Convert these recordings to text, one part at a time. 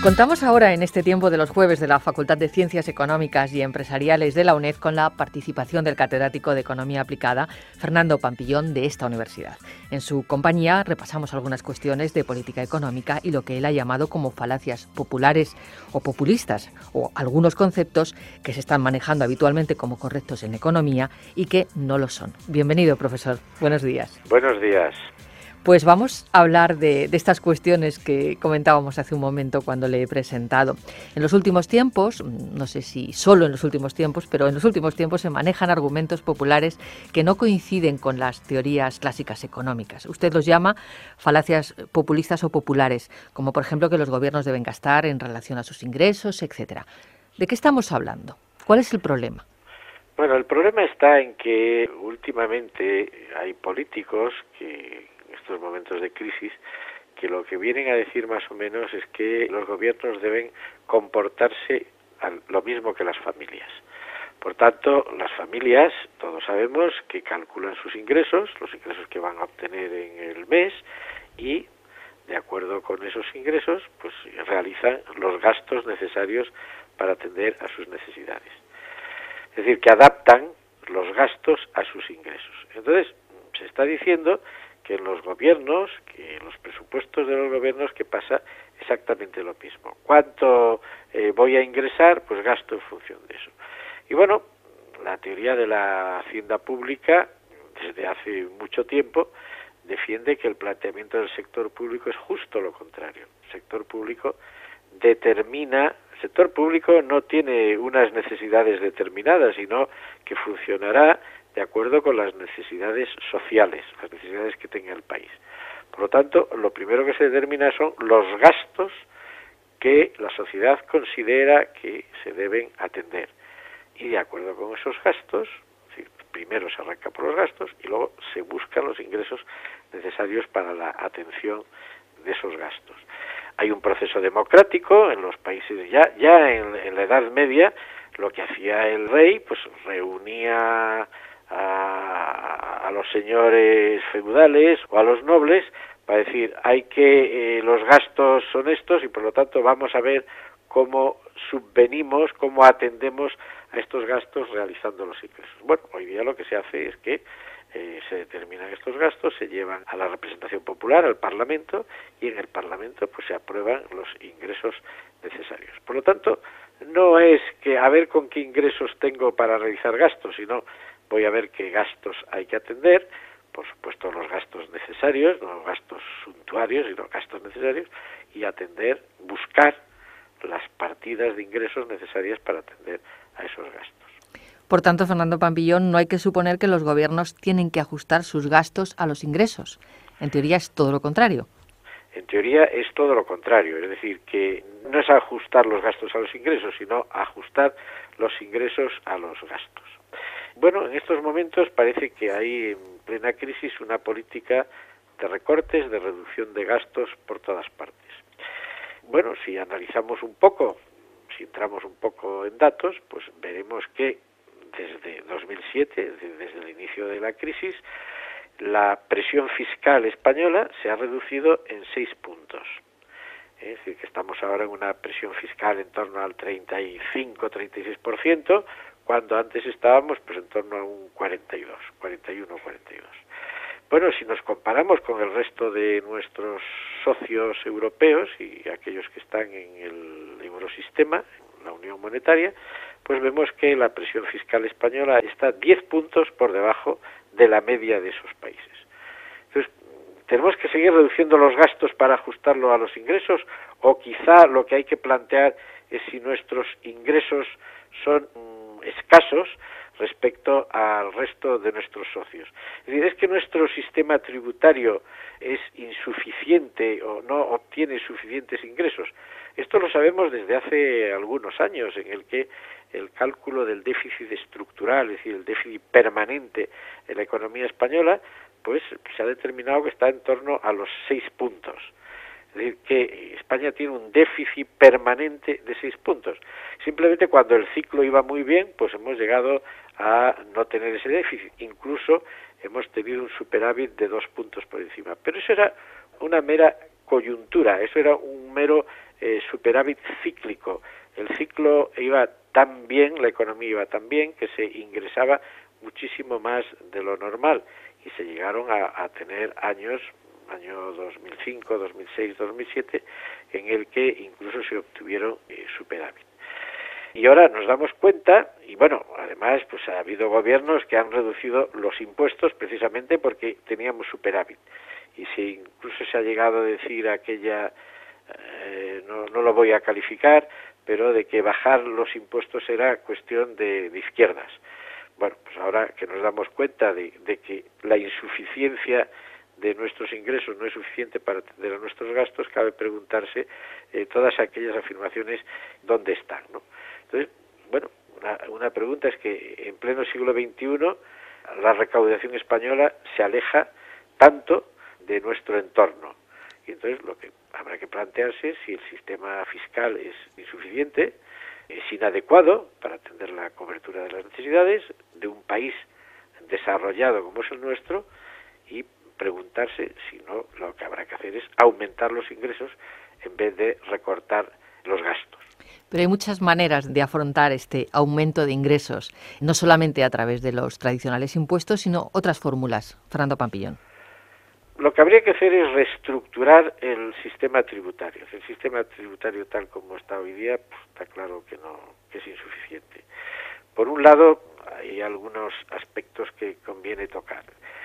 Contamos ahora en este tiempo de los jueves de la Facultad de Ciencias Económicas y Empresariales de la UNED con la participación del catedrático de Economía Aplicada, Fernando Pampillón, de esta universidad. En su compañía repasamos algunas cuestiones de política económica y lo que él ha llamado como falacias populares o populistas, o algunos conceptos que se están manejando habitualmente como correctos en economía y que no lo son. Bienvenido, profesor. Buenos días. Buenos días. Pues vamos a hablar de estas cuestiones que comentábamos hace un momento cuando le he presentado. En los últimos tiempos, no sé si solo en los últimos tiempos, pero en los últimos tiempos se manejan argumentos populares que no coinciden con las teorías clásicas económicas. Usted los llama falacias populistas o populares, como por ejemplo que los gobiernos deben gastar en relación a sus ingresos, etcétera. ¿De qué estamos hablando? ¿Cuál es el problema? Bueno, el problema está en que últimamente hay políticos que en estos momentos de crisis que lo que vienen a decir más o menos es que los gobiernos deben comportarse lo mismo que las familias. Por tanto, las familias, todos sabemos que calculan sus ingresos, los ingresos que van a obtener en el mes y de acuerdo con esos ingresos, pues realizan los gastos necesarios para atender a sus necesidades. Es decir, que adaptan los gastos a sus ingresos. Entonces, se está diciendo que en los gobiernos, que en los presupuestos de los gobiernos, que pasa exactamente lo mismo. ¿Cuánto voy a ingresar? Pues gasto en función de eso. Y bueno, la teoría de la hacienda pública, desde hace mucho tiempo, defiende que el planteamiento del sector público es justo lo contrario. El sector público determina. El sector público no tiene unas necesidades determinadas, sino que funcionará de acuerdo con las necesidades sociales, las necesidades que tenga el país. Por lo tanto, lo primero que se determina son los gastos que la sociedad considera que se deben atender. Y de acuerdo con esos gastos, primero se arranca por los gastos y luego se buscan los ingresos necesarios para la atención de esos gastos. Hay un proceso democrático en los países, ya en la Edad Media, lo que hacía el rey, pues reunía a los señores feudales o a los nobles para decir, hay que los gastos son estos y por lo tanto vamos a ver cómo subvenimos, cómo atendemos a estos gastos realizando los ingresos. Bueno, hoy día lo que se hace es que se determinan estos gastos, se llevan a la representación popular, al Parlamento, y en el Parlamento pues se aprueban los ingresos necesarios. Por lo tanto, no es que a ver con qué ingresos tengo para realizar gastos, sino voy a ver qué gastos hay que atender, por supuesto los gastos necesarios, no gastos suntuarios, sino gastos necesarios, y atender, buscar las partidas de ingresos necesarias para atender a esos gastos. Por tanto, Fernando Pampillón, no hay que suponer que los gobiernos tienen que ajustar sus gastos a los ingresos. En teoría es todo lo contrario. En teoría es todo lo contrario, es decir, que no es ajustar los gastos a los ingresos, sino ajustar los ingresos a los gastos. Bueno, en estos momentos parece que hay en plena crisis una política de recortes, de reducción de gastos por todas partes. Bueno, si analizamos un poco, si entramos un poco en datos, pues veremos que desde 2007, desde el inicio de la crisis, la presión fiscal española se ha reducido en 6 puntos. Es decir, que estamos ahora en una presión fiscal en torno al 35-36%, cuando antes estábamos pues en torno a un 41-42%. Bueno, si nos comparamos con el resto de nuestros socios europeos y aquellos que están en el eurosistema, la Unión Monetaria, pues vemos que la presión fiscal española está 10 puntos por debajo de la media de esos países. Entonces, ¿tenemos que seguir reduciendo los gastos para ajustarlo a los ingresos? O quizá lo que hay que plantear es si nuestros ingresos son escasos respecto al resto de nuestros socios. Es decir, es que nuestro sistema tributario es insuficiente o no obtiene suficientes ingresos. Esto lo sabemos desde hace algunos años, en el que el cálculo del déficit estructural, es decir, el déficit permanente en la economía española, pues se ha determinado que está en torno a los 6 puntos. Es decir, que España tiene un déficit permanente de 6 puntos. Simplemente cuando el ciclo iba muy bien, pues hemos llegado a no tener ese déficit. Incluso hemos tenido un superávit de 2 puntos por encima. Pero eso era una mera coyuntura, eso era un mero superávit cíclico. El ciclo iba tan bien, la economía iba tan bien, que se ingresaba muchísimo más de lo normal y se llegaron a tener año 2005, 2006, 2007, en el que incluso se obtuvieron superávit. Y ahora nos damos cuenta, y bueno, además pues ha habido gobiernos que han reducido los impuestos precisamente porque teníamos superávit. Y si incluso se ha llegado a decir aquella, no lo voy a calificar, pero de que bajar los impuestos era cuestión de izquierdas. Bueno, pues ahora que nos damos cuenta de que la insuficiencia de nuestros ingresos no es suficiente para atender a nuestros gastos, cabe preguntarse todas aquellas afirmaciones dónde están, ¿no? Entonces, bueno, una pregunta es que en pleno siglo XXI la recaudación española se aleja tanto de nuestro entorno. Y entonces lo que habrá que plantearse es si el sistema fiscal es insuficiente, es inadecuado para atender la cobertura de las necesidades de un país desarrollado como es el nuestro, y preguntarse si no, lo que habrá que hacer es aumentar los ingresos en vez de recortar los gastos. Pero hay muchas maneras de afrontar este aumento de ingresos, no solamente a través de los tradicionales impuestos, sino otras fórmulas. Fernando Pampillón. Lo que habría que hacer es reestructurar el sistema tributario. El sistema tributario tal como está hoy día, pues, está claro que es insuficiente. Por un lado, hay algunos aspectos que conviene tocar.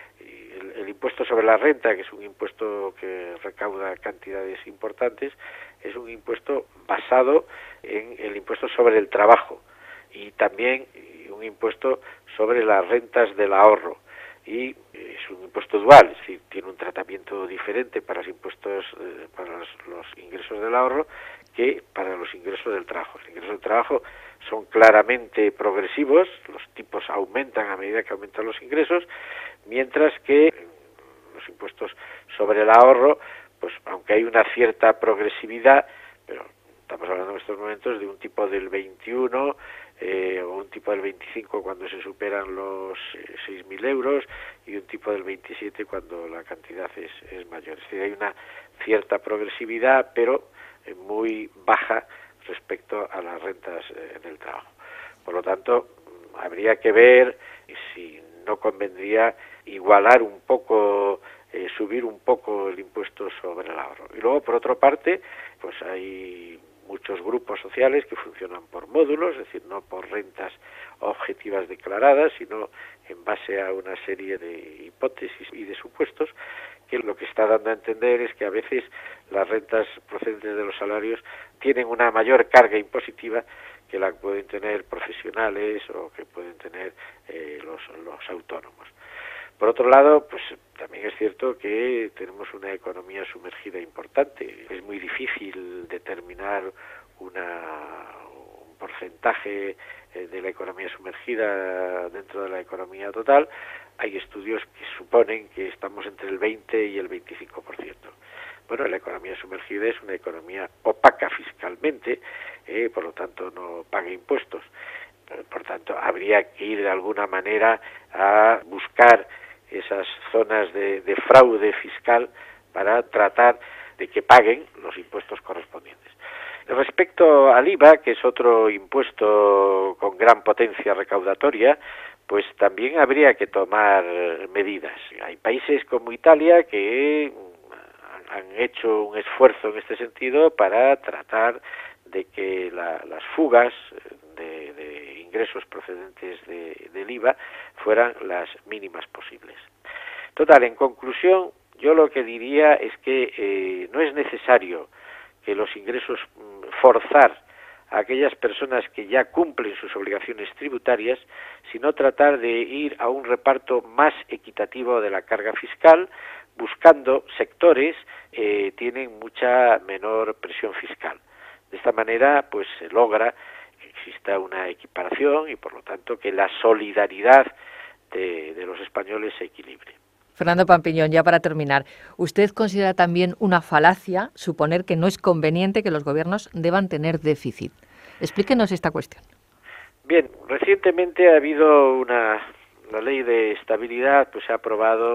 El impuesto sobre la renta, que es un impuesto que recauda cantidades importantes, es un impuesto basado en el impuesto sobre el trabajo y también un impuesto sobre las rentas del ahorro. Y es un impuesto dual, es decir, tiene un tratamiento diferente para los impuestos, para los ingresos del ahorro que para los ingresos del trabajo. Los ingresos del trabajo son claramente progresivos, los tipos aumentan a medida que aumentan los ingresos, mientras que los impuestos sobre el ahorro, pues aunque hay una cierta progresividad, pero estamos hablando en estos momentos de un tipo del 21 o un tipo del 25 cuando se superan los 6.000 euros y un tipo del 27 cuando la cantidad es mayor. Es decir, hay una cierta progresividad, pero muy baja respecto a las rentas del trabajo. Por lo tanto, habría que ver si no convendría igualar un poco, subir un poco el impuesto sobre el ahorro. Y luego, por otra parte, pues hay muchos grupos sociales que funcionan por módulos, es decir, no por rentas objetivas declaradas, sino en base a una serie de hipótesis y de supuestos, que lo que está dando a entender es que a veces las rentas procedentes de los salarios tienen una mayor carga impositiva que la que pueden tener profesionales o que pueden tener los autónomos. Por otro lado, pues también es cierto que tenemos una economía sumergida importante. Es muy difícil determinar un porcentaje de la economía sumergida dentro de la economía total. Hay estudios que suponen que estamos entre el 20 y el 25%. Bueno, la economía sumergida es una economía opaca fiscalmente, por lo tanto no paga impuestos. Por tanto, habría que ir de alguna manera a buscar esas zonas de fraude fiscal para tratar de que paguen los impuestos correspondientes. Respecto al IVA, que es otro impuesto con gran potencia recaudatoria, pues también habría que tomar medidas. Hay países como Italia que han hecho un esfuerzo en este sentido para tratar de que las fugas de ingresos procedentes del IVA fueran las mínimas posibles. Total, en conclusión, yo lo que diría es que no es necesario que los ingresos forzar a aquellas personas que ya cumplen sus obligaciones tributarias, sino tratar de ir a un reparto más equitativo de la carga fiscal, buscando sectores que tienen mucha menor presión fiscal. De esta manera, pues se logra que exista una equiparación y, por lo tanto, que la solidaridad de los españoles se equilibre. Fernando Pampillón, ya para terminar, ¿usted considera también una falacia suponer que no es conveniente que los gobiernos deban tener déficit? Explíquenos esta cuestión. Bien, recientemente ha habido la ley de estabilidad, pues se ha aprobado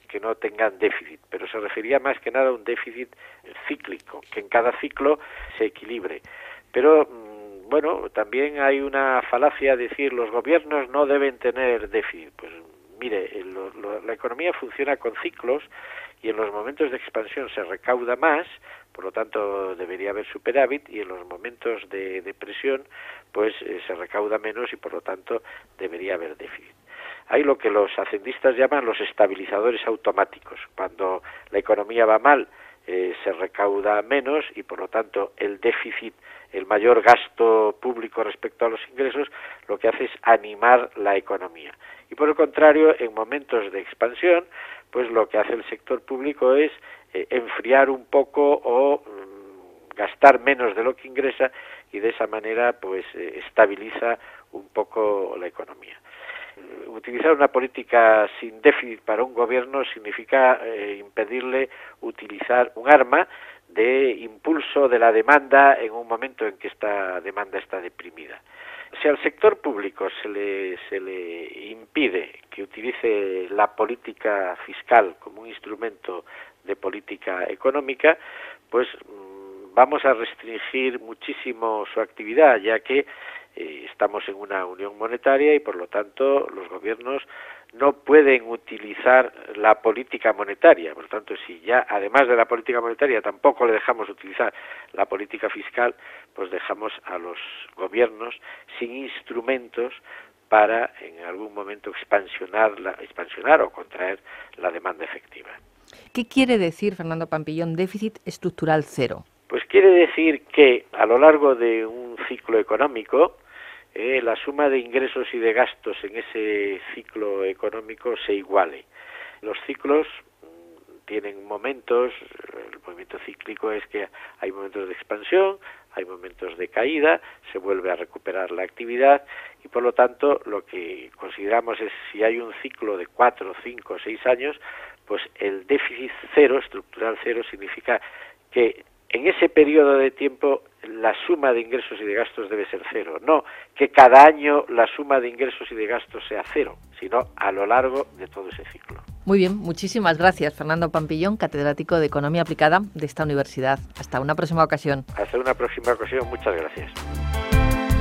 que no tengan déficit, pero se refería más que nada a un déficit cíclico, que en cada ciclo se equilibre. Pero bueno, también hay una falacia decir los gobiernos no deben tener déficit. Pues mire, la economía funciona con ciclos y en los momentos de expansión se recauda más, por lo tanto debería haber superávit, y en los momentos de depresión pues se recauda menos y por lo tanto debería haber déficit. Hay lo que los hacendistas llaman los estabilizadores automáticos. Cuando la economía va mal, se recauda menos y por lo tanto el déficit, el mayor gasto público respecto a los ingresos, lo que hace es animar la economía. Y por el contrario, en momentos de expansión, pues lo que hace el sector público es enfriar un poco o gastar menos de lo que ingresa, y de esa manera pues estabiliza un poco la economía. Utilizar una política sin déficit para un gobierno significa impedirle utilizar un arma de impulso de la demanda en un momento en que esta demanda está deprimida. Si al sector público se le impide que utilice la política fiscal como un instrumento de política económica, pues vamos a restringir muchísimo su actividad, ya que estamos en una unión monetaria y por lo tanto los gobiernos no pueden utilizar la política monetaria. Por lo tanto, si ya además de la política monetaria tampoco le dejamos utilizar la política fiscal, pues dejamos a los gobiernos sin instrumentos para en algún momento expansionar o contraer la demanda efectiva. ¿Qué quiere decir, Fernando Pampillón, déficit estructural cero? Pues quiere decir que a lo largo de un ciclo económico, la suma de ingresos y de gastos en ese ciclo económico se iguale. Los ciclos tienen momentos, el movimiento cíclico es que hay momentos de expansión, hay momentos de caída, se vuelve a recuperar la actividad y por lo tanto lo que consideramos es si hay un ciclo de 4, 5, 6 años, pues el déficit cero, estructural cero, significa que en ese periodo de tiempo la suma de ingresos y de gastos debe ser cero, no que cada año la suma de ingresos y de gastos sea cero, sino a lo largo de todo ese ciclo. Muy bien, muchísimas gracias, Fernando Pampillón, catedrático de Economía Aplicada de esta universidad. Hasta una próxima ocasión. Hasta una próxima ocasión, muchas gracias.